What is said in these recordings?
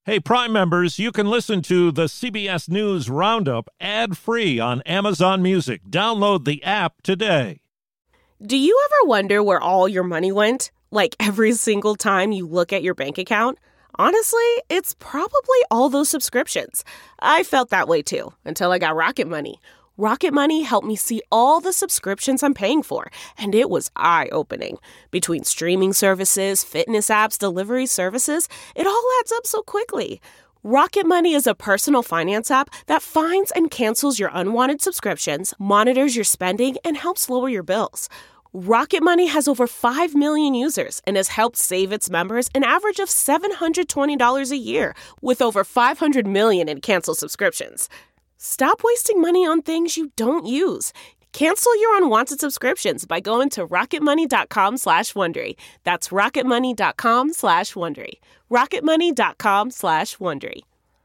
Hey, Prime members, you can listen to the CBS News Roundup ad-free on Amazon Music. Download the app today. Do you ever wonder where all your money went? Like every single time you look at your bank account? Honestly, it's probably all those subscriptions. I felt that way too, until I got Rocket Money. Rocket Money helped me see all the subscriptions I'm paying for, and it was eye-opening. Between streaming services, fitness apps, delivery services, it all adds up so quickly. Rocket Money is a personal finance app that finds and cancels your unwanted subscriptions, monitors your spending, and helps lower your bills. Rocket Money has over 5 million users and has helped save its members an average of $720 a year, with over 500 million in canceled subscriptions. Stop wasting money on things you don't use. Cancel your unwanted subscriptions by going to rocketmoney.com/Wondery. That's rocketmoney.com/Wondery. rocketmoney.com/Wondery.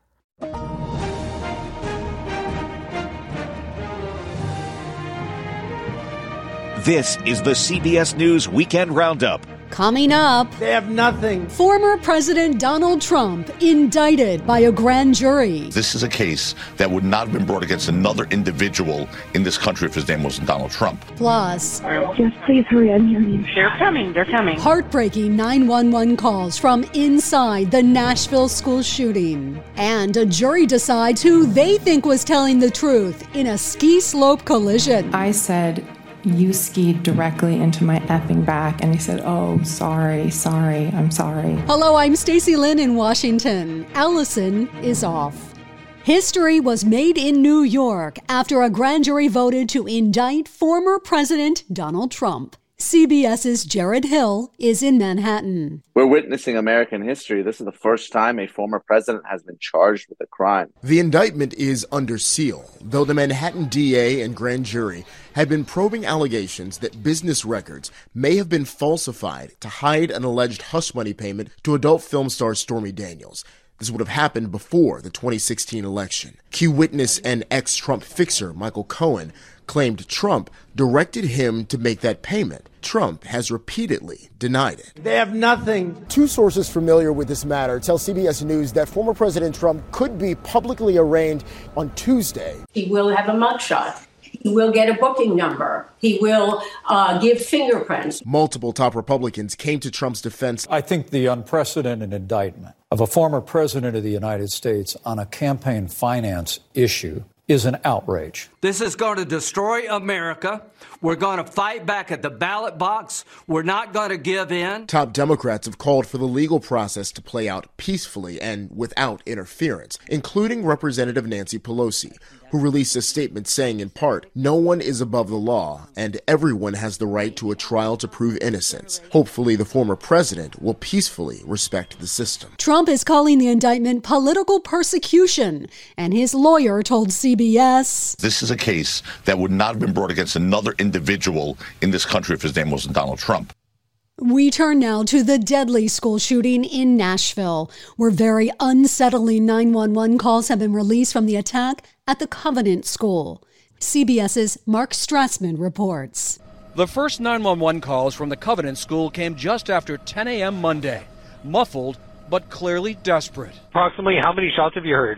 This is the CBS News Weekend Roundup. Coming up, they have nothing. Former President Donald Trump indicted by a grand jury. This is a case that would not have been brought against another individual in this country if his name wasn't Donald Trump. Plus, just please hurry, I'm hearing you. They're coming. Heartbreaking 911 calls from inside the Nashville school shooting. And a jury decides who they think was telling the truth in a ski slope collision. I said, "You skied directly into my effing back." And he said, "Oh, sorry, I'm sorry." Hello, I'm Stacey Lynn in Washington. Allison is off. History was made in New York after a grand jury voted to indict former President Donald Trump. CBS's Jared Hill is in Manhattan. We're witnessing American history. This is the first time a former president has been charged with a crime. The indictment is under seal, though the Manhattan DA and grand jury had been probing allegations that business records may have been falsified to hide an alleged hush money payment to adult film star Stormy Daniels. This would have happened before the 2016 election. Key witness and ex-Trump fixer Michael Cohen claimed Trump directed him to make that payment. Trump has repeatedly denied it. They have nothing. Two sources familiar with this matter tell CBS News that former President Trump could be publicly arraigned on Tuesday. He will have a mugshot. He will get a booking number. He will give fingerprints. Multiple top Republicans came to Trump's defense. I think the unprecedented indictment of a former president of the United States on a campaign finance issue is an outrage. This is going to destroy America. We're going to fight back at the ballot box. We're not going to give in. Top Democrats have called for the legal process to play out peacefully and without interference, including Representative Nancy Pelosi, who released a statement saying, in part, no one is above the law and everyone has the right to a trial to prove innocence. Hopefully, the former president will peacefully respect the system. Trump is calling the indictment political persecution, and his lawyer told CBS, "This is a case that would not have been brought against another individual in this country if his name wasn't Donald Trump." We turn now to the deadly school shooting in Nashville, where very unsettling 911 calls have been released from the attack at the Covenant School. CBS's Mark Strassman reports. The first 911 calls from the Covenant School came just after 10 a.m. Monday, muffled but clearly desperate. Approximately how many shots have you heard?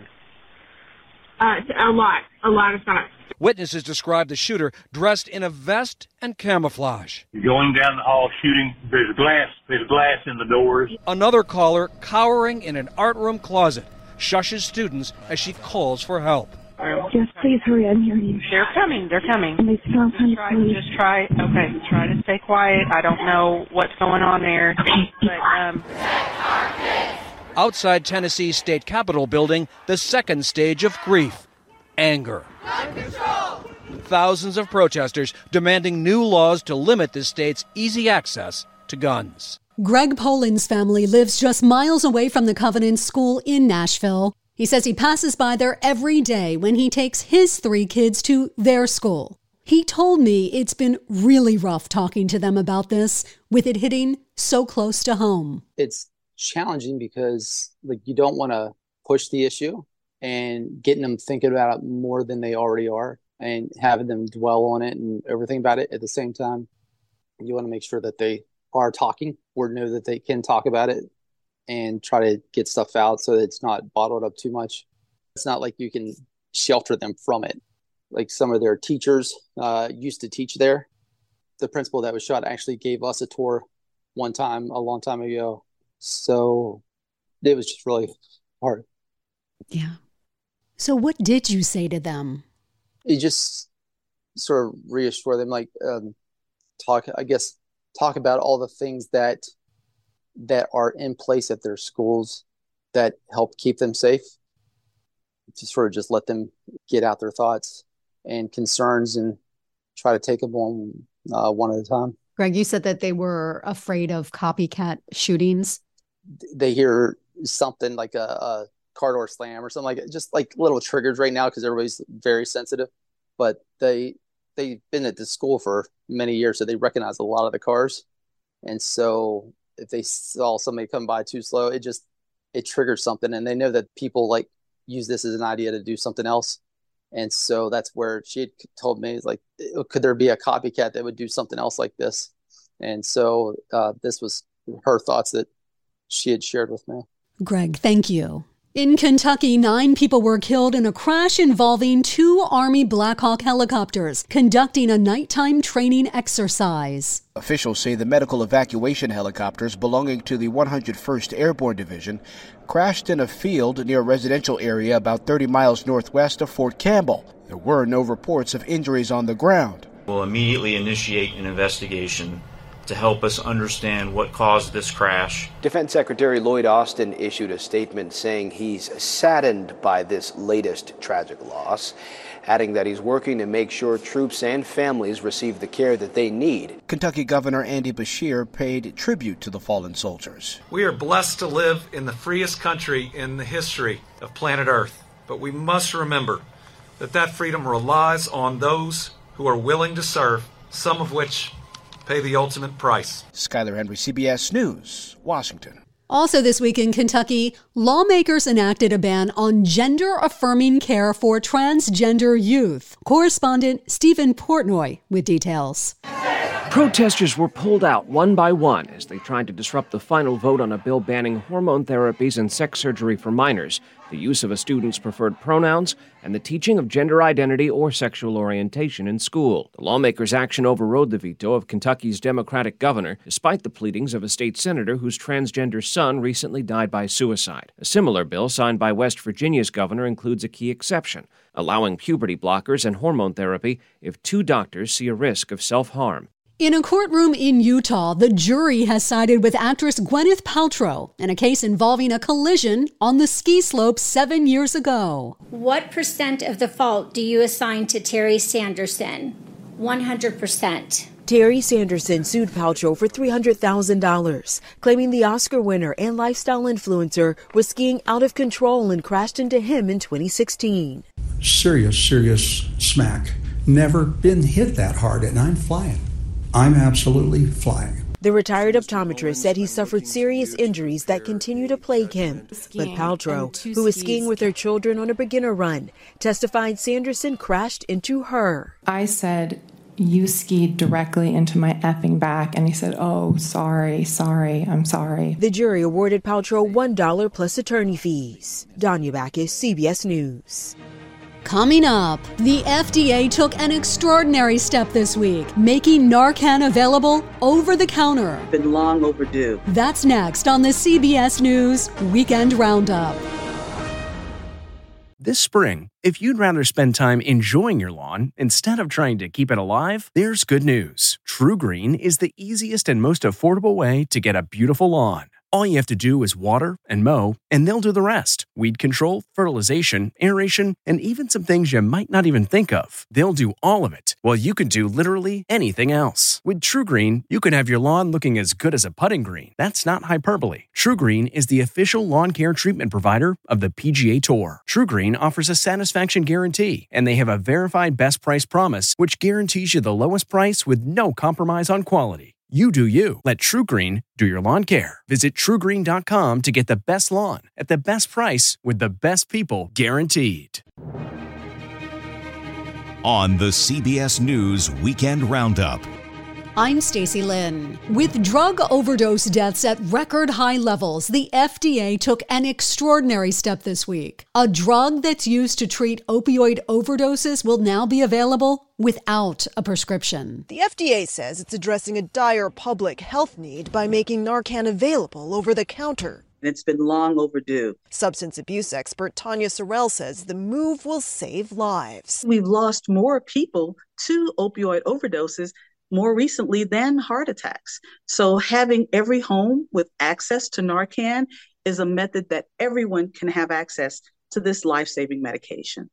A lot of shots. Witnesses described the shooter dressed in a vest and camouflage. Going down the hall shooting, there's glass in the doors. Another caller cowering in an art room closet, shushes students as she calls for help. Just please hurry, I'm hearing you. They're coming. Just try to stay quiet. I don't know what's going on there. Okay. But, outside Tennessee's state capitol building, the second stage of grief, anger. Thousands of protesters demanding new laws to limit the state's easy access to guns. Greg Poland's family lives just miles away from the Covenant School in Nashville. He says he passes by there every day when he takes his 3 kids to their school. He told me it's been really rough talking to them about this, with it hitting so close to home. It's challenging because you don't want to push the issue and getting them thinking about it more than they already are and having them dwell on it and everything about it. At the same time, you want to make sure that they are talking or know that they can talk about it and try to get stuff out so that it's not bottled up too much. It's not like you can shelter them from it. Like some of their teachers used to teach there. The principal that was shot actually gave us a tour one time, a long time ago. So it was just really hard. Yeah. So what did you say to them? You just sort of reassure them, like talk about all the things that are in place at their schools that help keep them safe. To sort of just let them get out their thoughts and concerns and try to take them on one at a time. Greg, you said that they were afraid of copycat shootings. They hear something like a car door slam or something like it, just like little triggers right now because everybody's very sensitive. But they've been at the school for many years, so they recognize a lot of the cars. And so if they saw somebody come by too slow, it triggers something. And they know that people like use this as an idea to do something else. And so that's where she had told me, like, could there be a copycat that would do something else like this? And so this was her thoughts that she had shared with me. Greg, thank you. In Kentucky, 9 people were killed in a crash involving 2 Army Black Hawk helicopters conducting a nighttime training exercise. Officials say the medical evacuation helicopters belonging to the 101st Airborne Division crashed in a field near a residential area about 30 miles northwest of Fort Campbell. There were no reports of injuries on the ground. We'll immediately initiate an investigation to help us understand what caused this crash. Defense Secretary Lloyd Austin issued a statement saying he's saddened by this latest tragic loss, adding that he's working to make sure troops and families receive the care that they need. Kentucky Governor Andy Beshear paid tribute to the fallen soldiers. We are blessed to live in the freest country in the history of planet Earth, but we must remember that freedom relies on those who are willing to serve, some of which pay the ultimate price. Skyler Henry, CBS News, Washington. Also this week in Kentucky, lawmakers enacted a ban on gender-affirming care for transgender youth. Correspondent Stephen Portnoy with details. Protesters were pulled out one by one as they tried to disrupt the final vote on a bill banning hormone therapies and sex surgery for minors, the use of a student's preferred pronouns, and the teaching of gender identity or sexual orientation in school. The lawmakers' action overrode the veto of Kentucky's Democratic governor, despite the pleadings of a state senator whose transgender son recently died by suicide. A similar bill signed by West Virginia's governor includes a key exception, allowing puberty blockers and hormone therapy if 2 doctors see a risk of self-harm. In a courtroom in Utah, the jury has sided with actress Gwyneth Paltrow in a case involving a collision on the ski slope 7 years ago. What % of the fault do you assign to Terry Sanderson? 100%. Terry Sanderson sued Paltrow for $300,000, claiming the Oscar winner and lifestyle influencer was skiing out of control and crashed into him in 2016. Serious smack. Never been hit that hard, and I'm flying. I'm absolutely flying. The retired optometrist said he suffered serious injuries that continue to plague him. But Paltrow, who was skiing with her children on a beginner run, testified Sanderson crashed into her. I said, "You skied directly into my effing back." And he said, "Oh, sorry, I'm sorry." The jury awarded Paltrow $1 plus attorney fees. Danya Backus, CBS News. Coming up, the FDA took an extraordinary step this week, making Narcan available over the counter. Been long overdue. That's next on the CBS News Weekend Roundup. This spring, if you'd rather spend time enjoying your lawn instead of trying to keep it alive, there's good news. TruGreen is the easiest and most affordable way to get a beautiful lawn. All you have to do is water and mow, and they'll do the rest. Weed control, fertilization, aeration, and even some things you might not even think of. They'll do all of it, while you can do literally anything else. With TruGreen, you can have your lawn looking as good as a putting green. That's not hyperbole. TruGreen is the official lawn care treatment provider of the PGA Tour. TruGreen offers a satisfaction guarantee, and they have a verified best price promise, which guarantees you the lowest price with no compromise on quality. You do you. Let TruGreen do your lawn care. Visit TruGreen.com to get the best lawn at the best price with the best people guaranteed. On the CBS News Weekend Roundup. I'm Stacey Lynn. With drug overdose deaths at record high levels, the FDA took an extraordinary step this week. A drug that's used to treat opioid overdoses will now be available without a prescription. The FDA says it's addressing a dire public health need by making Narcan available over the counter. It's been long overdue. Substance abuse expert Tanya Sorrell says the move will save lives. We've lost more people to opioid overdoses more recently than heart attacks. So having every home with access to Narcan is a method that everyone can have access to this life-saving medication.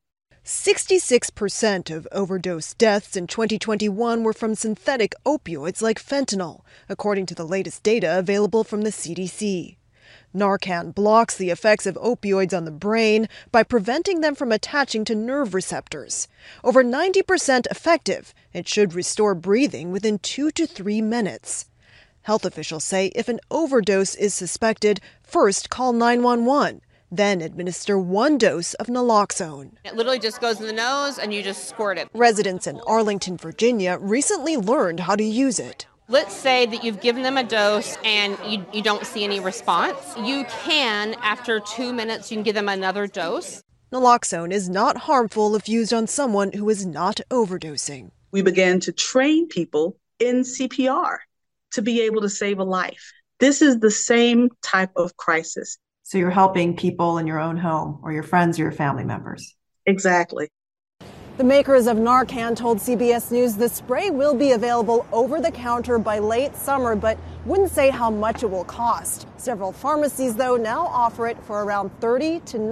66% of overdose deaths in 2021 were from synthetic opioids like fentanyl, according to the latest data available from the CDC. Narcan blocks the effects of opioids on the brain by preventing them from attaching to nerve receptors. Over 90% effective, it should restore breathing within 2 to 3 minutes. Health officials say if an overdose is suspected, first call 911, then administer 1 dose of naloxone. It literally just goes in the nose and you just squirt it. Residents in Arlington, Virginia recently learned how to use it. Let's say that you've given them a dose and you don't see any response. You can, after 2 minutes, you can give them another dose. Naloxone is not harmful if used on someone who is not overdosing. We began to train people in CPR to be able to save a life. This is the same type of crisis. So you're helping people in your own home or your friends or your family members. Exactly. The makers of Narcan told CBS News the spray will be available over the counter by late summer, but wouldn't say how much it will cost. Several pharmacies, though, now offer it for around $30 to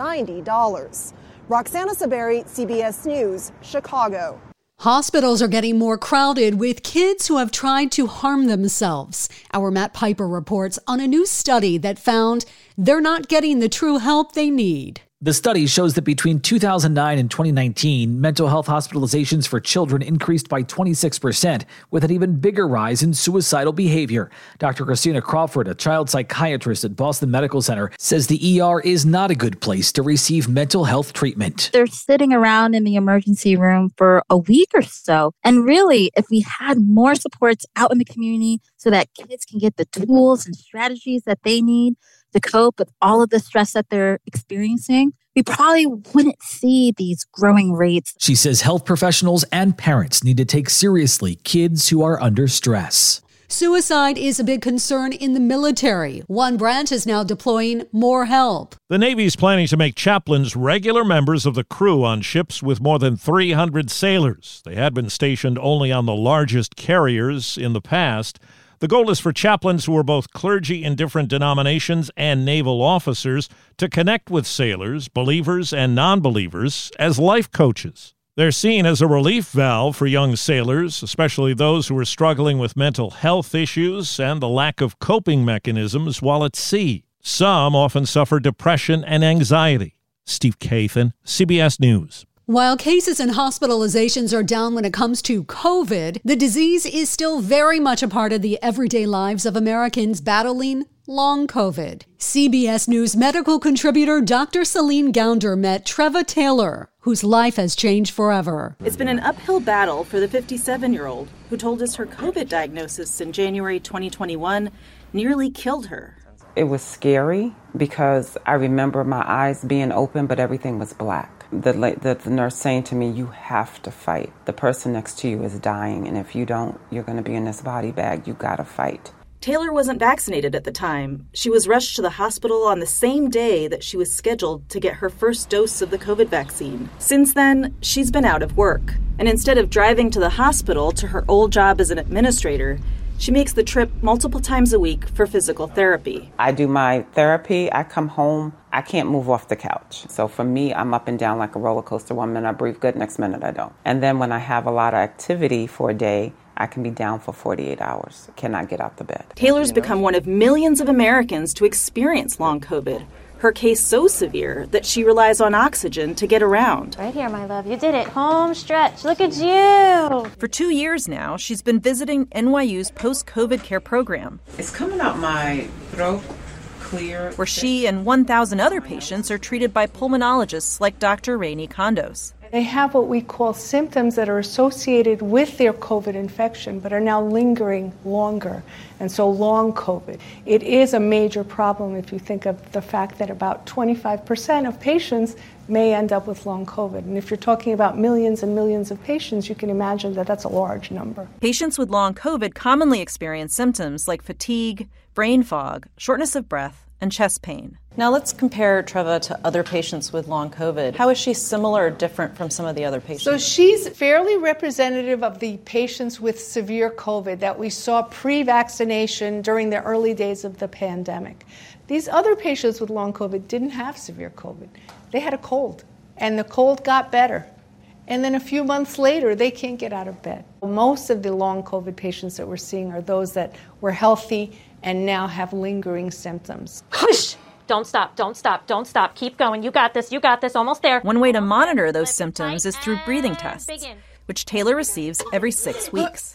$90. Roxana Saberi, CBS News, Chicago. Hospitals are getting more crowded with kids who have tried to harm themselves. Our Matt Piper reports on a new study that found they're not getting the true help they need. The study shows that between 2009 and 2019, mental health hospitalizations for children increased by 26%, with an even bigger rise in suicidal behavior. Dr. Christina Crawford, a child psychiatrist at Boston Medical Center, says the ER is not a good place to receive mental health treatment. They're sitting around in the emergency room for a week or so. And really, if we had more supports out in the community so that kids can get the tools and strategies that they need to cope with all of the stress that they're experiencing, we probably wouldn't see these growing rates. She says health professionals and parents need to take seriously kids who are under stress. Suicide is a big concern in the military. One branch is now deploying more help. The Navy is planning to make chaplains regular members of the crew on ships with more than 300 sailors. They had been stationed only on the largest carriers in the past. The goal is for chaplains who are both clergy in different denominations and naval officers to connect with sailors, believers and non-believers, as life coaches. They're seen as a relief valve for young sailors, especially those who are struggling with mental health issues and the lack of coping mechanisms while at sea. Some often suffer depression and anxiety. Steve Kathan, CBS News. While cases and hospitalizations are down when it comes to COVID, the disease is still very much a part of the everyday lives of Americans battling long COVID. CBS News medical contributor Dr. Celine Gounder met Treva Taylor, whose life has changed forever. It's been an uphill battle for the 57-year-old who told us her COVID diagnosis in January 2021 nearly killed her. It was scary because I remember my eyes being open, but everything was black. The nurse saying to me, you have to fight. The person next to you is dying, and if you don't, you're going to be in this body bag. You got to fight. Taylor wasn't vaccinated at the time. She was rushed to the hospital on the same day that she was scheduled to get her first dose of the COVID vaccine. Since then, she's been out of work. And instead of driving to the hospital to her old job as an administrator, she makes the trip multiple times a week for physical therapy. I do my therapy. I come home. I can't move off the couch. So for me, I'm up and down like a roller coaster. 1 minute I breathe good, next minute I don't. And then when I have a lot of activity for a day, I can be down for 48 hours. Cannot get out the bed. Taylor's become one of millions of Americans to experience long COVID. Her case so severe that she relies on oxygen to get around. Right here, my love. You did it. Home stretch. Look at you. For 2 years now, she's been visiting NYU's post-COVID care program. It's coming out my throat clear. Where she and 1,000 other patients are treated by pulmonologists like Dr. Rainey Kondos. They have what we call symptoms that are associated with their COVID infection, but are now lingering longer, and so long COVID. It is a major problem if you think of the fact that about 25% of patients may end up with long COVID. And if you're talking about millions and millions of patients, you can imagine that that's a large number. Patients with long COVID commonly experience symptoms like fatigue, brain fog, shortness of breath, and chest pain. Now let's compare Treva to other patients with long COVID. How is she similar or different from some of the other patients? So she's fairly representative of the patients with severe COVID that we saw pre-vaccination during the early days of the pandemic. These other patients with long COVID didn't have severe COVID. They had a cold, and the cold got better. And then a few months later, they can't get out of bed. Most of the long COVID patients that we're seeing are those that were healthy and now have lingering symptoms. Hush! Don't stop, don't stop, don't stop. Keep going. You got this, almost there. One way to monitor those symptoms is through breathing tests, which Taylor receives every 6 weeks.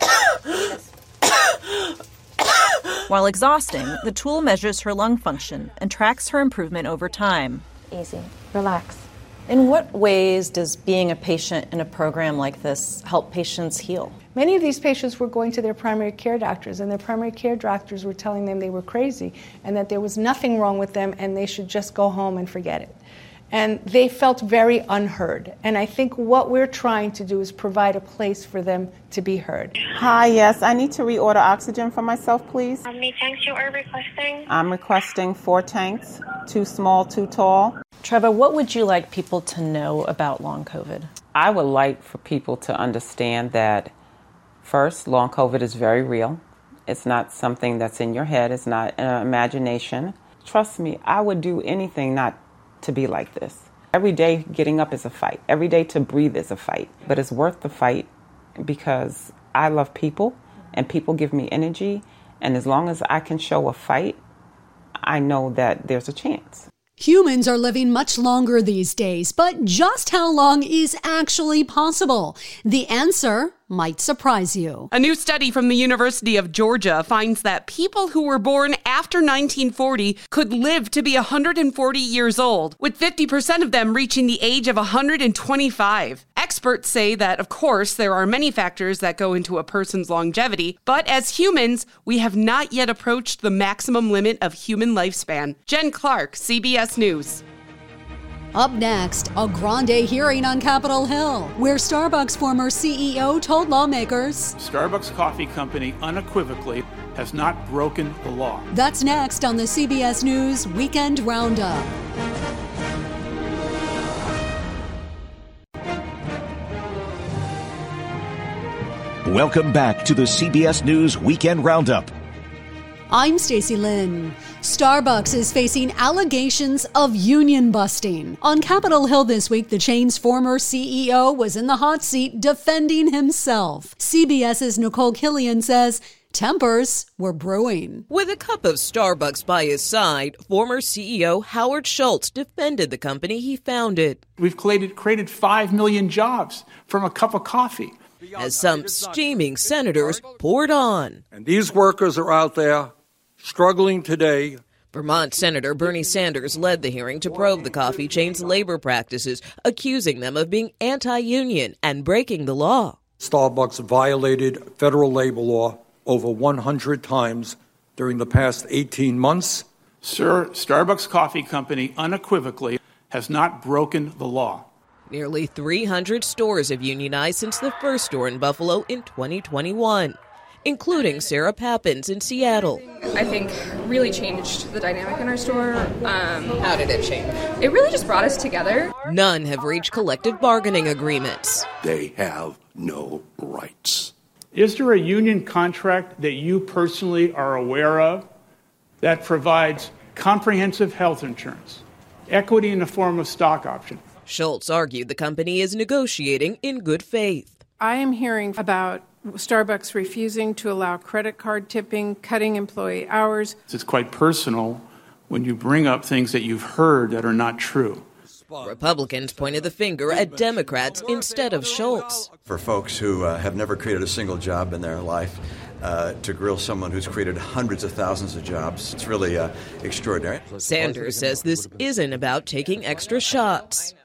While exhausting, the tool measures her lung function and tracks her improvement over time. Easy. Relax. In what ways does being a patient in a program like this help patients heal? Many of these patients were going to their primary care doctors, and their primary care doctors were telling them they were crazy and that there was nothing wrong with them and they should just go home and forget it. And they felt very unheard. And I think what we're trying to do is provide a place for them to be heard. Hi, yes, I need to reorder oxygen for myself, please. How many tanks you are requesting? I'm requesting 4 tanks, 2 small, 2 tall. Treva, what would you like people to know about long COVID? I would like for people to understand that, first, long COVID is very real. It's not something that's in your head. It's not an imagination. Trust me, I would do anything not to be like this. Every day getting up is a fight. Every day to breathe is a fight. But it's worth the fight because I love people and people give me energy. And as long as I can show a fight, I know that there's a chance. Humans are living much longer these days, but just how long is actually possible? The answer might surprise you. A new study from the University of Georgia finds that people who were born after 1940 could live to be 140 years old, with 50% of them reaching the age of 125. Experts say that, of course, there are many factors that go into a person's longevity, but as humans, we have not yet approached the maximum limit of human lifespan. Jen Clark, CBS News. Up next, a grande hearing on Capitol Hill, where Starbucks former CEO told lawmakers Starbucks Coffee Company unequivocally has not broken the law. That's next on the CBS News Weekend Roundup. Welcome back to the CBS News Weekend Roundup. I'm Stacey Lynn. Starbucks is facing allegations of union busting. On Capitol Hill this week, the chain's former CEO was in the hot seat defending himself. CBS's Nicole Killian says tempers were brewing. With a cup of Starbucks by his side, former CEO Howard Schultz defended the company he founded. We've created 5 million jobs from a cup of coffee. As some steaming senators poured on. And these workers are out there struggling today. Vermont Senator Bernie Sanders led the hearing to probe the coffee chain's labor practices, accusing them of being anti-union and breaking the law. Starbucks violated federal labor law over 100 times during the past 18 months. Sir, Starbucks Coffee Company unequivocally has not broken the law. Nearly 300 stores have unionized since the first store in Buffalo in 2021, including Sarah Pappin's in Seattle. I think really changed the dynamic in our store. How did it change? It really just brought us together. None have reached collective bargaining agreements. They have no rights. Is there a union contract that you personally are aware of that provides comprehensive health insurance, equity in the form of stock option? Schultz argued the company is negotiating in good faith. I am hearing about Starbucks refusing to allow credit card tipping, cutting employee hours. It's quite personal when you bring up things that you've heard that are not true. Republicans pointed the finger at Democrats instead of Schultz. For folks who have never created a single job in their life, to grill someone who's created hundreds of thousands of jobs, it's really extraordinary. Sanders says this isn't about taking extra shots.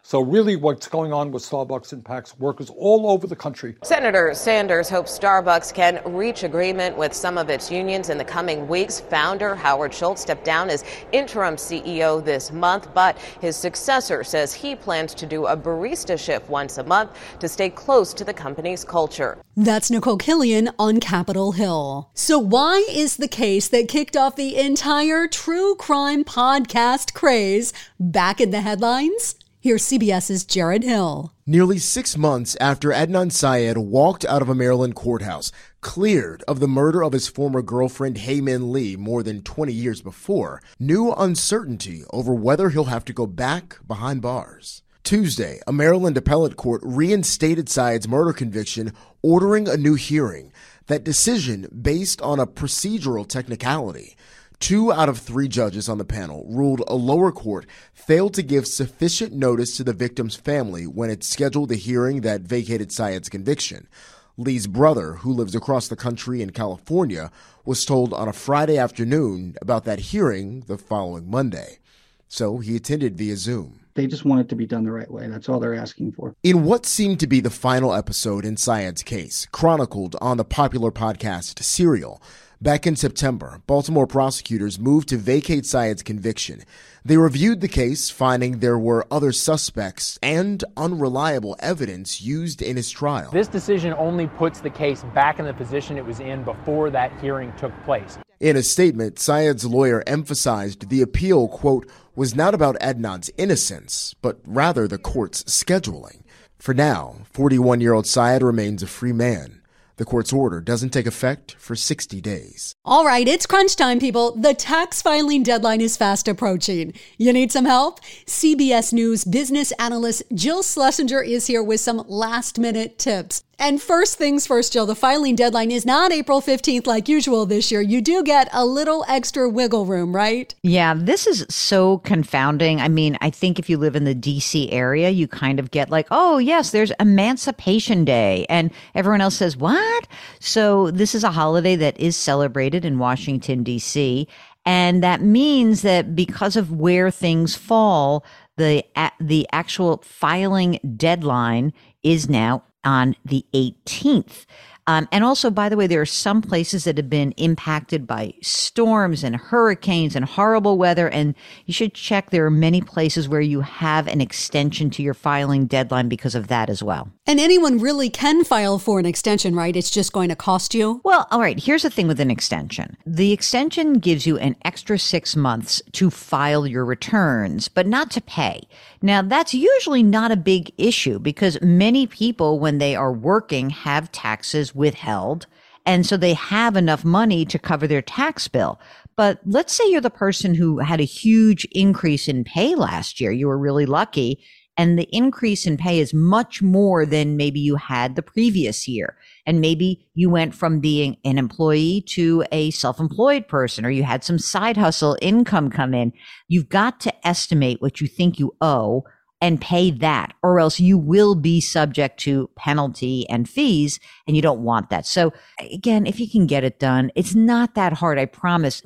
So really what's going on with Starbucks impacts workers all over the country. Senator Sanders hopes Starbucks can reach agreement with some of its unions in the coming weeks. Founder Howard Schultz stepped down as interim CEO this month, but his successor says he plans to do a barista shift once a month to stay close to the company's culture. That's Nicole Killian on Capitol Hill. So why is the case that kicked off the entire true crime podcast craze back in the headlines? Here's CBS's Jared Hill. Nearly 6 months after Adnan Syed walked out of a Maryland courthouse, cleared of the murder of his former girlfriend Hae Min Lee more than 20 years before, new uncertainty over whether he'll have to go back behind bars. Tuesday, a Maryland appellate court reinstated Syed's murder conviction, ordering a new hearing. That decision based on a procedural technicality. 2 out of 3 judges on the panel ruled a lower court failed to give sufficient notice to the victim's family when it scheduled the hearing that vacated Syed's conviction. Lee's brother, who lives across the country in California, was told on a Friday afternoon about that hearing the following Monday. So he attended via Zoom. They just want it to be done the right way. That's all they're asking for. In what seemed to be the final episode in Syed's case, chronicled on the popular podcast Serial, back in September, Baltimore prosecutors moved to vacate Syed's conviction. They reviewed the case, finding there were other suspects and unreliable evidence used in his trial. This decision only puts the case back in the position it was in before that hearing took place. In a statement, Syed's lawyer emphasized the appeal, quote, was not about Adnan's innocence, but rather the court's scheduling. For now, 41-year-old Syed remains a free man. The court's order doesn't take effect for 60 days. All right, it's crunch time, people. The tax filing deadline is fast approaching. You need some help? CBS News business analyst Jill Schlesinger is here with some last-minute tips. And first things first, Jill, the filing deadline is not April 15th like usual this year. You do get a little extra wiggle room, right? Yeah, this is so confounding. I mean, I think if you live in the D.C. area, you kind of get like, oh, yes, there's Emancipation Day. And everyone else says, what? So this is a holiday that is celebrated in Washington, D.C. And that means that because of where things fall, the actual filing deadline is now on the 18th. And also, by the way, there are some places that have been impacted by storms and hurricanes and horrible weather. And you should check. There are many places where you have an extension to your filing deadline because of that as well. And anyone really can file for an extension, right? It's just going to cost you? Well, all right. Here's the thing with an extension. The extension gives you an extra 6 months to file your returns, but not to pay. Now, that's usually not a big issue because many people, when they are working, have taxes withheld. And so they have enough money to cover their tax bill. But let's say you're the person who had a huge increase in pay last year. You were really lucky. And the increase in pay is much more than maybe you had the previous year. And maybe you went from being an employee to a self-employed person, or you had some side hustle income come in. You've got to estimate what you think you owe and pay that, or else you will be subject to penalty and fees, and you don't want that. So again, if you can get it done, it's not that hard. I promise.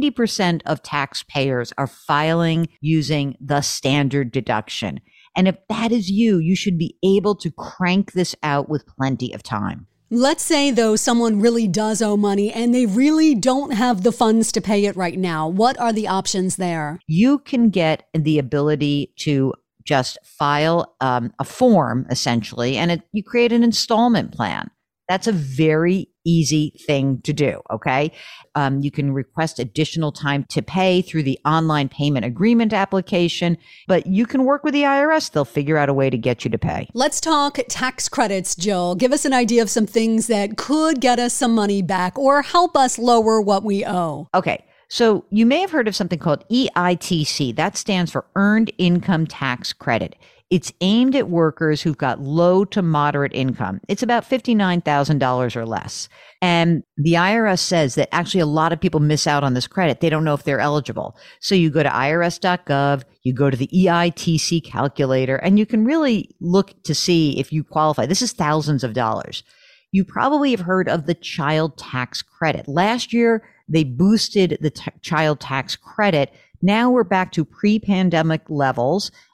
90% of taxpayers are filing using the standard deduction. And if that is you, you should be able to crank this out with plenty of time. Let's say, though, someone really does owe money and they really don't have the funds to pay it right now. What are the options there? You can get the ability to just file a form, essentially, and you create an installment plan. That's a very easy thing to do, okay? You can request additional time to pay through the online payment agreement application, but you can work with the IRS. They'll figure out a way to get you to pay. Let's talk tax credits, Jill. Give us an idea of some things that could get us some money back or help us lower what we owe. Okay. So you may have heard of something called EITC. That stands for Earned Income Tax Credit. It's aimed at workers who've got low to moderate income. It's about $59,000 or less. And the IRS says that actually a lot of people miss out on this credit. They don't know if they're eligible. So you go to irs.gov, you go to the EITC calculator, and you can really look to see if you qualify. This is thousands of dollars. You probably have heard of the child tax credit. Last year, they boosted the child tax credit. Now we're back to pre-pandemic levels.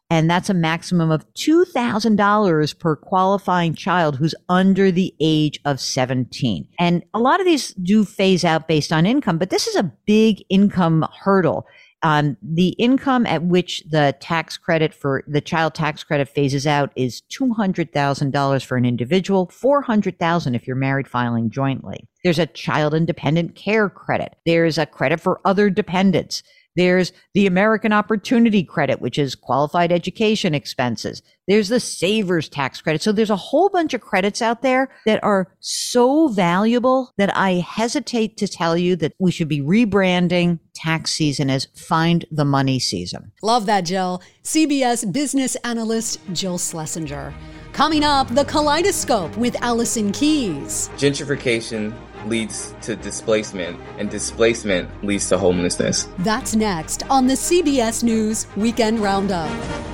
And that's a maximum of $2,000 per qualifying child who's under the age of 17. And a lot of these do phase out based on income, but this is a big income hurdle. The income at which the tax credit for the child tax credit phases out is $200,000 for an individual, $400,000 if you're married filing jointly. There's a child independent care credit. There's a credit for other dependents. There's the American Opportunity Credit, which is qualified education expenses. There's the Savers Tax Credit. So there's a whole bunch of credits out there that are so valuable that I hesitate to tell you that we should be rebranding tax season as Find the Money season. Love that, Jill. CBS business analyst Jill Schlesinger. Coming up, the Kaleidoscope with Allison Keyes. Gentrification leads to displacement, and displacement leads to homelessness. That's next on the CBS News Weekend Roundup.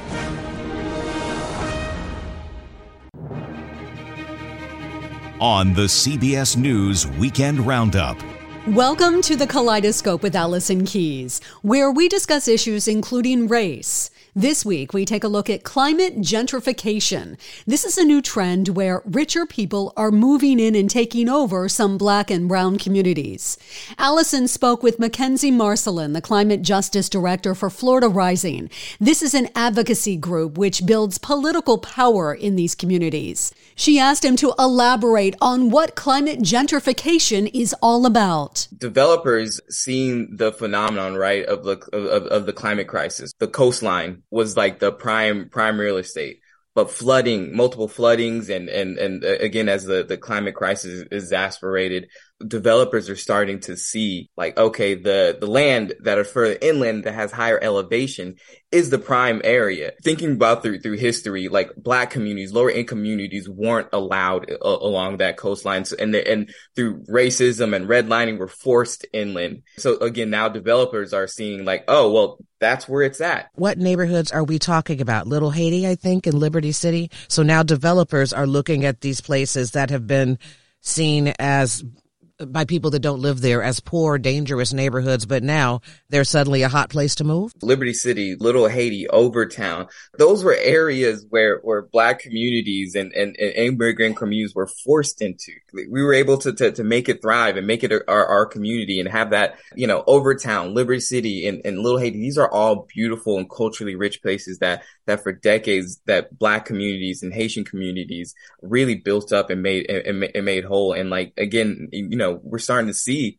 On the CBS News Weekend Roundup. Welcome to the Kaleidoscope with Allison Keyes, where we discuss issues including race. This week, we take a look at climate gentrification. This is a new trend where richer people are moving in and taking over some Black and brown communities. Allison spoke with Mackenzie Marcelin, the Climate Justice Director for Florida Rising. This is an advocacy group which builds political power in these communities. She asked him to elaborate on what climate gentrification is all about. Developers seeing the phenomenon, right, of the climate crisis. The coastline was like the prime real estate, but flooding, multiple floodings, and again, as the climate crisis is exasperated, developers are starting to see like, okay, the land that are further inland that has higher elevation is the prime area. Thinking about through history, like Black communities, lower income communities weren't allowed along that coastline. So, and through racism and redlining were forced inland. So again, now developers are seeing like, oh, well, that's where it's at. What neighborhoods are we talking about? Little Haiti, I think, in Liberty City. So now developers are looking at these places that have been seen as by people that don't live there as poor, dangerous neighborhoods, but now they're suddenly a hot place to move? Liberty City, Little Haiti, Overtown, those were areas where Black communities and immigrant communities were forced into. We were able to make it thrive and make it our community and have that, you know, Overtown, Liberty City, and Little Haiti. These are all beautiful and culturally rich places that for decades that Black communities and Haitian communities really built up and made whole. And like, again, you know, we're starting to see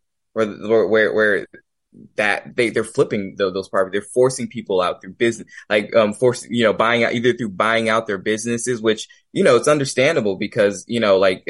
where that they're flipping those properties. They're forcing people out through business, like buying out, either through buying out their businesses, which, you know, it's understandable because, you know, like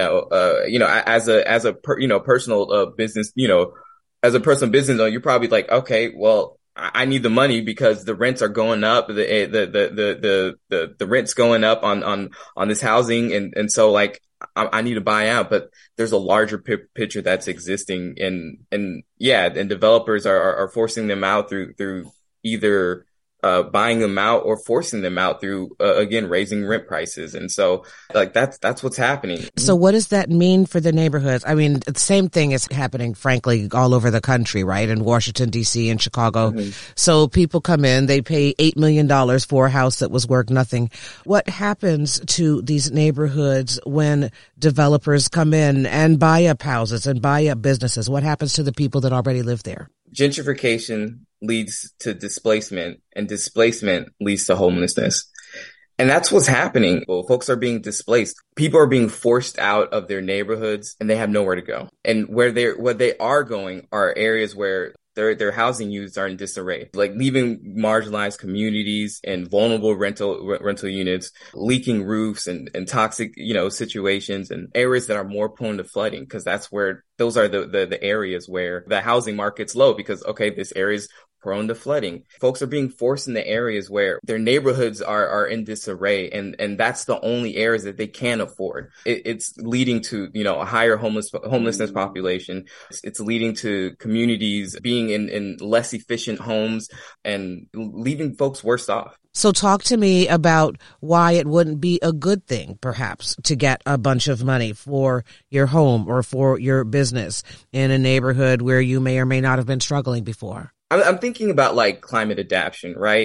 as a personal business, you know, as a personal business owner, you're probably like, okay, well, I need the money because the rents are going up, the rent's going up on this housing, and so like I need to buy out. But there's a larger picture that's existing, and developers are forcing them out through either buying them out or forcing them out through again raising rent prices. And so like that's what's happening. So what does that mean for the neighborhoods? I mean, the same thing is happening frankly all over the country, right? In Washington DC and Chicago. Mm-hmm. So people come in, they pay $8 million for a house that was worth nothing. What happens to these neighborhoods when developers come in and buy up houses and buy up businesses? What happens to the people that already live there? Gentrification leads to displacement, and displacement leads to homelessness. And that's what's happening. Well, folks are being displaced. People are being forced out of their neighborhoods and they have nowhere to go. And where they are going are areas where their housing units are in disarray, like leaving marginalized communities and vulnerable rental units, leaking roofs and toxic, you know, situations, and areas that are more prone to flooding, because those are the areas where the housing market's low because, okay, this area's prone to flooding. Folks are being forced into areas where their neighborhoods are in disarray, and that's the only areas that they can afford. It's leading to, you know, a higher homelessness population. It's leading to communities being in less efficient homes and leaving folks worse off. So talk to me about why it wouldn't be a good thing, perhaps, to get a bunch of money for your home or for your business in a neighborhood where you may or may not have been struggling before. I'm thinking about like climate adaptation, right?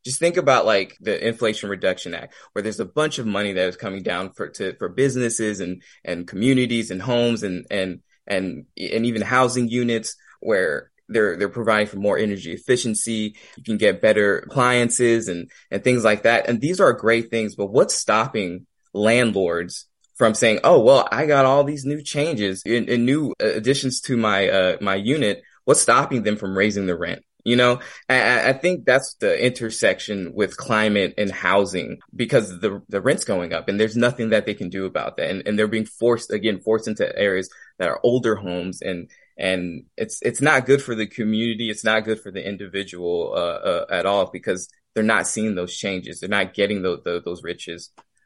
Just think about like the Inflation Reduction Act, where there's a bunch of money that is coming down for businesses and communities and homes and even housing units where they're providing for more energy efficiency. You can get better appliances and things like that. And these are great things, but what's stopping landlords from saying, oh, well, I got all these new changes and new additions to my unit. What's stopping them from raising the rent? You know, I think that's the intersection with climate and housing, because the rent's going up and there's nothing that they can do about that. And they're being forced into areas that are older homes, and it's not good for the community. It's not good for the individual at all, because they're not seeing those changes. They're not getting those riches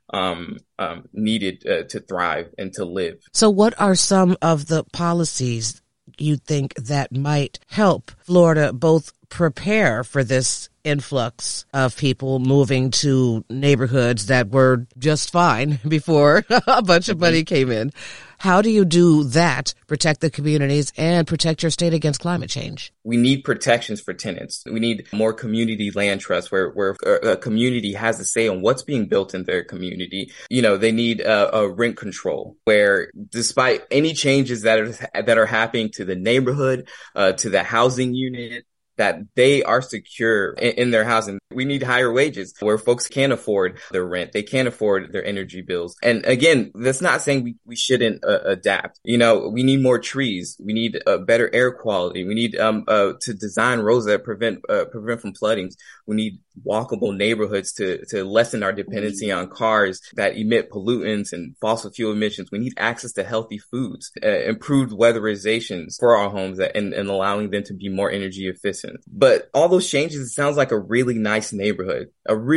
needed to thrive and to live. So what are some of the policies you think that might help Florida both prepare for this influx of people moving to neighborhoods that were just fine before a bunch of money came in? How do you do that, protect the communities and protect your state against climate change? We need protections for tenants. We need more community land trusts where a community has a say on what's being built in their community. You know, they need a rent control where, despite any changes that are happening to the neighborhood, to the housing unit, that they are secure in their housing. We need higher wages where folks can't afford their rent. They can't afford their energy bills. And again, that's not saying we shouldn't adapt. You know, we need more trees. We need better air quality. We need to design roads that prevent from floodings. We need walkable neighborhoods to lessen our dependency on cars that emit pollutants and fossil fuel emissions. We need access to healthy foods, improved weatherizations for our homes and allowing them to be more energy efficient. But all those changes, it sounds like a really nice neighborhood.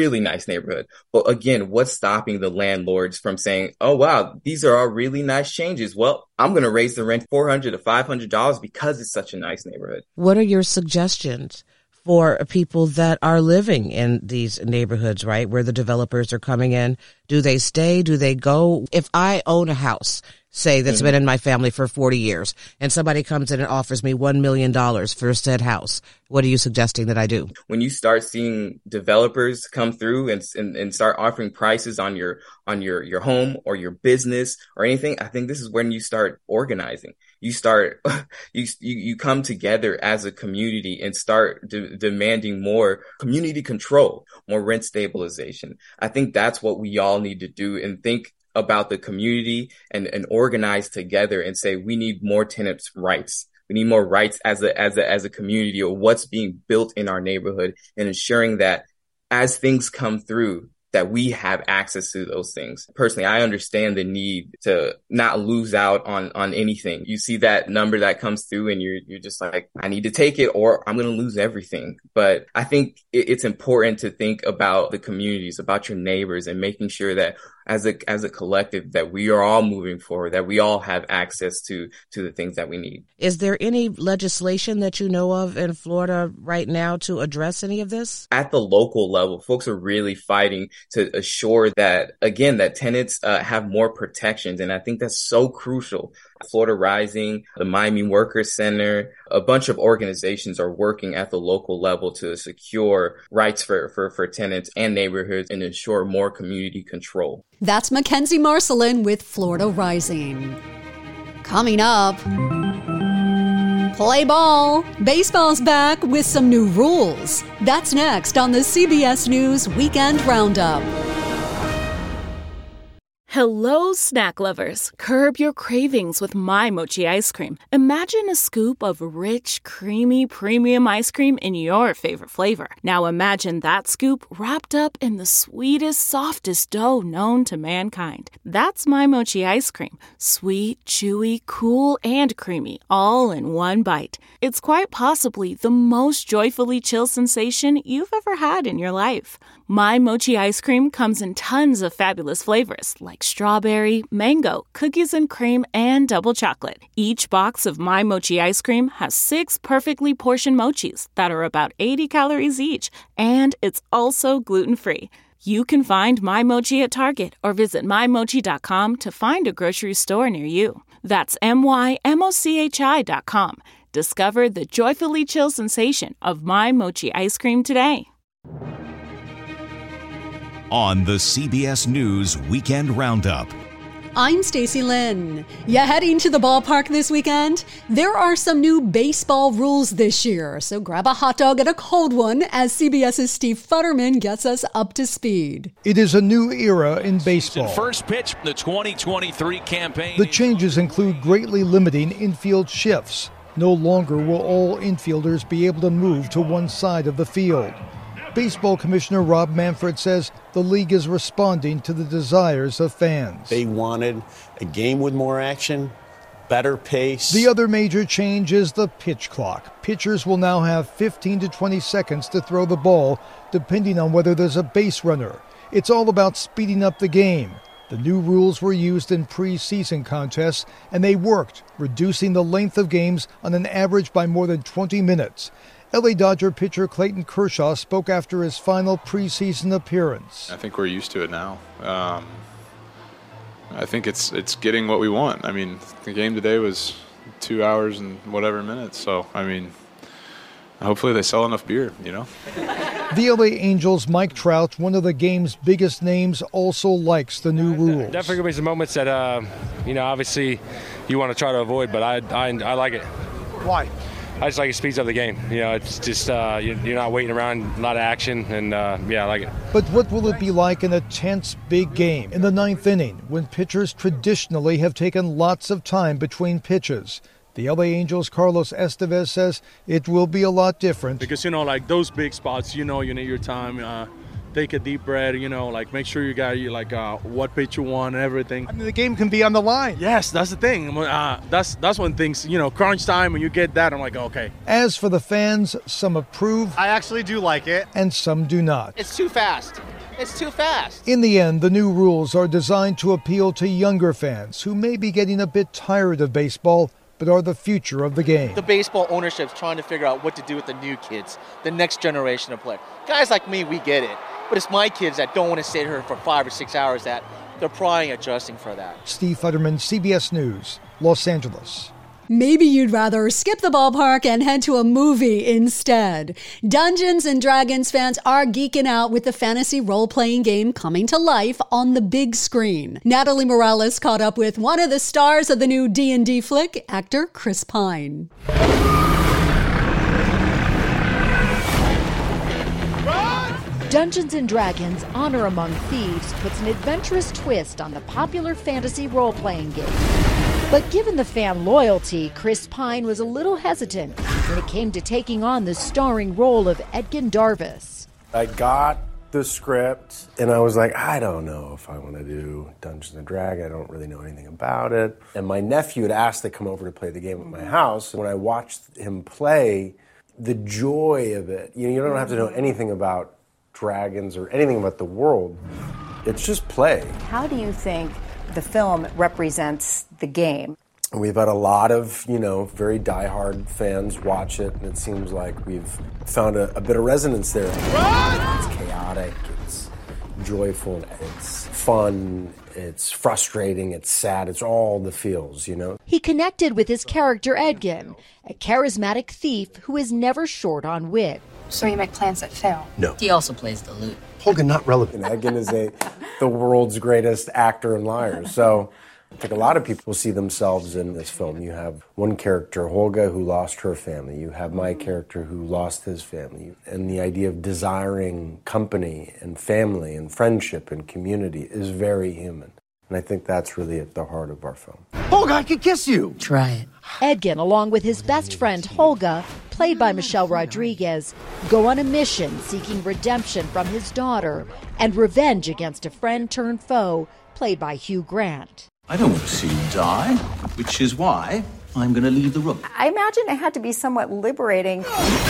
But again, what's stopping the landlords from saying, oh, wow, these are all really nice changes. Well, I'm going to raise the rent $400 to $500 because it's such a nice neighborhood. What are your suggestions for people that are living in these neighborhoods, right, where the developers are coming in? Do they stay? Do they go? If I own a house, say, that's been in my family for 40 years, and somebody comes in and offers me $1 million for said house, what are you suggesting that I do? When you start seeing developers come through and start offering prices on your home or your business or anything, I think this is when you start organizing. You start, you come together as a community and start demanding more community control, more rent stabilization. I think that's what we all need to do, and think about the community and organize together and say, we need more tenants' rights. We need more rights as a community, or what's being built in our neighborhood, and ensuring that as things come through, that we have access to those things. Personally, I understand the need to not lose out on anything. You see that number that comes through and you're just like, I need to take it or I'm going to lose everything. But I think it's important to think about the communities, about your neighbors, and making sure that as a collective, that we are all moving forward, that we all have access to the things that we need. Is there any legislation that you know of in Florida right now to address any of this? At the local level, folks are really fighting to assure that, again, that tenants have more protections. And I think that's so crucial. Florida Rising, the Miami Workers Center, a bunch of organizations are working at the local level to secure rights for tenants and neighborhoods and ensure more community control. That's Mackenzie Marcelin with Florida Rising. Coming up, play ball. Baseball's back with some new rules. That's next on the CBS News Weekend Roundup. Hello, snack lovers. Curb your cravings with My Mochi ice cream. Imagine a scoop of rich, creamy, premium ice cream in your favorite flavor. Now imagine that scoop wrapped up in the sweetest, softest dough known to mankind. That's My Mochi ice cream. Sweet, chewy, cool, and creamy, all in one bite. It's quite possibly the most joyfully chill sensation you've ever had in your life. My Mochi ice cream comes in tons of fabulous flavors like strawberry, mango, cookies and cream, and double chocolate. Each box of My Mochi ice cream has 6 perfectly portioned mochis that are about 80 calories each, and it's also gluten-free. You can find My Mochi at Target or visit mymochi.com to find a grocery store near you. That's mymochi.com. Discover the joyfully chill sensation of My Mochi ice cream today. on the CBS News Weekend Roundup. I'm Stacey Lynn. You heading to the ballpark this weekend? There are some new baseball rules this year, so grab a hot dog and a cold one as CBS's Steve Futterman gets us up to speed. It is a new era in baseball. First pitch, the 2023 campaign. The changes include greatly limiting infield shifts. No longer will all infielders be able to move to one side of the field. Baseball Commissioner Rob Manfred says the league is responding to the desires of fans. They wanted a game with more action, better pace. The other major change is the pitch clock. Pitchers will now have 15 to 20 seconds to throw the ball, depending on whether there's a base runner. It's all about speeding up the game. The new rules were used in preseason contests, and they worked, reducing the length of games on an average by more than 20 minutes. LA Dodger pitcher Clayton Kershaw spoke after his final preseason appearance. I think we're used to it now. I think it's getting what we want. I mean, the game today was 2 hours and whatever minutes. So, I mean, hopefully they sell enough beer, you know? The LA Angels' Mike Trout, one of the game's biggest names, also likes the new rules. Definitely going to be some moments that, obviously you want to try to avoid, but I like it. Why? I just like it speeds up the game. It's just you're not waiting around, a lot of action, and I like it. But what will it be like in a tense big game in the ninth inning when pitchers traditionally have taken lots of time between pitches? The LA Angels' Carlos Estevez says it will be a lot different. Because, like those big spots, you need your time. Take a deep breath, make sure you got what pitch you want and everything. I mean, the game can be on the line. Yes, that's the thing. That's when things, crunch time, when you get that, I'm like, okay. As for the fans, some approve. I actually do like it. And some do not. It's too fast. It's too fast. In the end, the new rules are designed to appeal to younger fans who may be getting a bit tired of baseball, but are the future of the game. The baseball ownership's trying to figure out what to do with the new kids, the next generation of players. Guys like me, we get it. But it's my kids that don't want to sit here for 5 or 6 hours that they're probably adjusting for that. Steve Futterman, CBS News, Los Angeles. Maybe you'd rather skip the ballpark and head to a movie instead. Dungeons & Dragons fans are geeking out with the fantasy role-playing game coming to life on the big screen. Natalie Morales caught up with one of the stars of the new D&D flick, actor Chris Pine. Dungeons & Dragons Honor Among Thieves puts an adventurous twist on the popular fantasy role-playing game. But given the fan loyalty, Chris Pine was a little hesitant when it came to taking on the starring role of Edgin Darvis. I got the script and I was like, I don't know if I want to do Dungeons & Dragons. I don't really know anything about it. And my nephew had asked to come over to play the game at my house. When I watched him play, the joy of it, you don't have to know anything about dragons or anything about the world. It's just play. How do you think the film represents the game? We've had a lot of, very diehard fans watch it, and it seems like we've found a bit of resonance there. It's chaotic, it's joyful, it's fun, it's frustrating, it's sad, it's all the feels, He connected with his character Edgin, a charismatic thief who is never short on wit. So you make plans that fail? No. He also plays the lute. Holga, not relevant. Edgin is the world's greatest actor and liar. So I think a lot of people see themselves in this film. You have one character, Holga, who lost her family. You have my character who lost his family. And the idea of desiring company and family and friendship and community is very human. And I think that's really at the heart of our film. Holga, I could kiss you. Try it. Edgin, along with his best friend Holga, played by Michelle Rodriguez, go on a mission seeking redemption from his daughter and revenge against a friend-turned-foe, played by Hugh Grant. I don't want to see you die, which is why I'm going to leave the room. I imagine it had to be somewhat liberating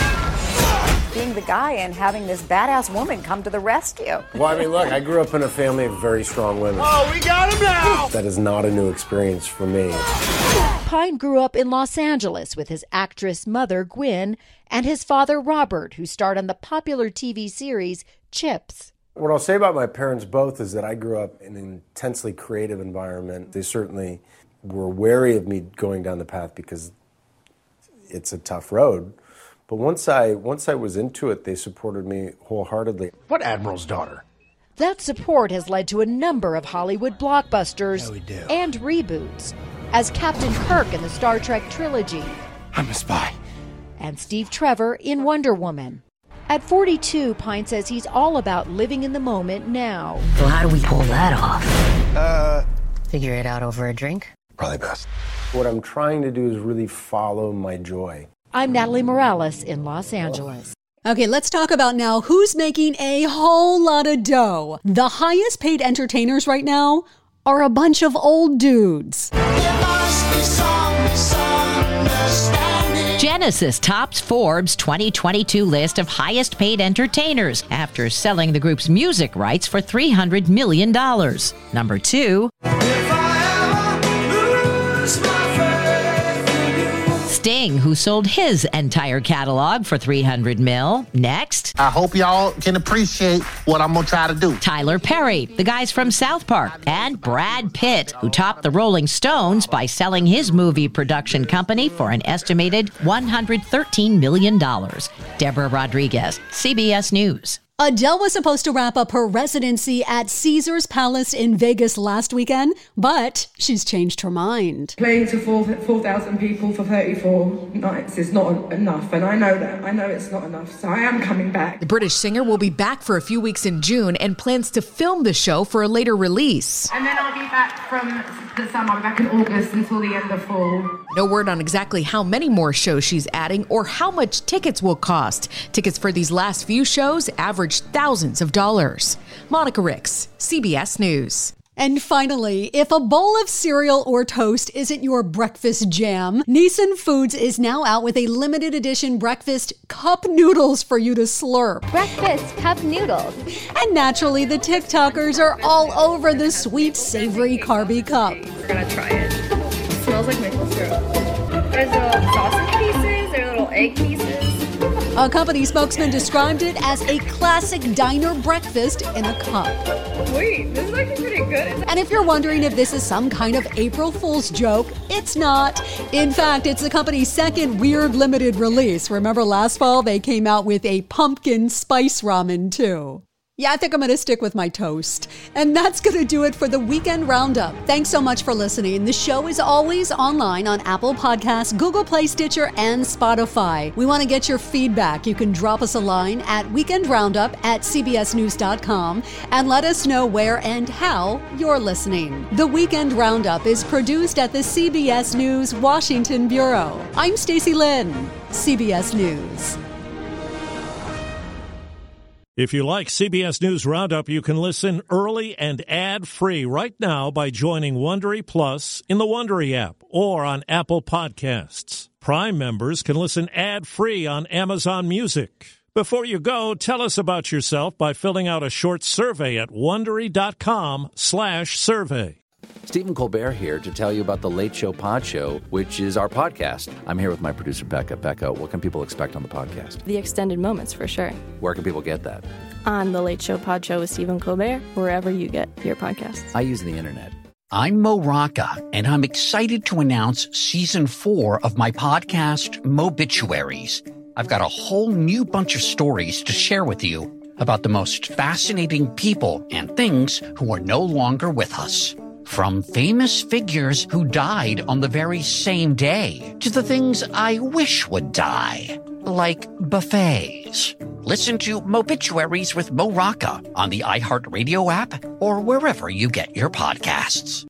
being the guy and having this badass woman come to the rescue. Well, look, I grew up in a family of very strong women. Oh, we got him now! That is not a new experience for me. Pine grew up in Los Angeles with his actress mother, Gwen, and his father, Robert, who starred on the popular TV series Chips. What I'll say about my parents both is that I grew up in an intensely creative environment. They certainly were wary of me going down the path because it's a tough road. But once I was into it, they supported me wholeheartedly. What admiral's daughter? That support has led to a number of Hollywood blockbusters and reboots, as Captain Kirk in the Star Trek trilogy. I'm a spy. And Steve Trevor in Wonder Woman. At 42, Pine says he's all about living in the moment now. So how do we pull that off? Figure it out over a drink? Probably best. What I'm trying to do is really follow my joy. I'm Natalie Morales in Los Angeles. Okay, let's talk about now who's making a whole lot of dough. The highest paid entertainers right now are a bunch of old dudes. Genesis tops Forbes' 2022 list of highest paid entertainers after selling the group's music rights for $300 million. Number 2. Sting, who sold his entire catalog for $300 million. Next. I hope y'all can appreciate what I'm going to try to do. Tyler Perry, the guys from South Park. And Brad Pitt, who topped the Rolling Stones by selling his movie production company for an estimated $113 million. Deborah Rodriguez, CBS News. Adele was supposed to wrap up her residency at Caesars Palace in Vegas last weekend, but she's changed her mind. Playing to 4,000 people for 34 nights is not enough, and I know that. I know it's not enough, so I am coming back. The British singer will be back for a few weeks in June and plans to film the show for a later release. And then I'll be back from the summer. I'll be back in August until the end of fall. No word on exactly how many more shows she's adding or how much tickets will cost. Tickets for these last few shows average thousands of dollars. Monica Ricks, CBS News. And finally, if a bowl of cereal or toast isn't your breakfast jam, Nissan Foods is now out with a limited edition breakfast cup noodles for you to slurp. Breakfast cup noodles. And naturally, the TikTokers are all over the sweet, savory, carby cup. We're gonna try it. It smells like maple syrup. There's little sausage pieces, there are little egg pieces. A company spokesman described it as a classic diner breakfast in a cup. Wait, this is actually pretty good. And if you're wondering if this is some kind of April Fool's joke, it's not. In fact, it's the company's second weird limited release. Remember last fall, they came out with a pumpkin spice ramen too. Yeah, I think I'm going to stick with my toast. And that's going to do it for the Weekend Roundup. Thanks so much for listening. The show is always online on Apple Podcasts, Google Play, Stitcher, and Spotify. We want to get your feedback. You can drop us a line at weekendroundup@cbsnews.com and let us know where and how you're listening. The Weekend Roundup is produced at the CBS News Washington Bureau. I'm Stacey Lynn, CBS News. If you like CBS News Roundup, you can listen early and ad-free right now by joining Wondery Plus in the Wondery app or on Apple Podcasts. Prime members can listen ad-free on Amazon Music. Before you go, tell us about yourself by filling out a short survey at Wondery.com/survey. Stephen Colbert here to tell you about the Late Show Pod Show, which is our podcast. I'm here with my producer, Becca. Becca, what can people expect on the podcast? The extended moments, for sure. Where can people get that? On the Late Show Pod Show with Stephen Colbert, wherever you get your podcasts. I use the internet. I'm Mo Rocca, and I'm excited to announce Season 4 of my podcast, Mobituaries. I've got a whole new bunch of stories to share with you about the most fascinating people and things who are no longer with us. From famous figures who died on the very same day to the things I wish would die, like buffets. Listen to Mobituaries with Mo Rocca on the iHeartRadio app or wherever you get your podcasts.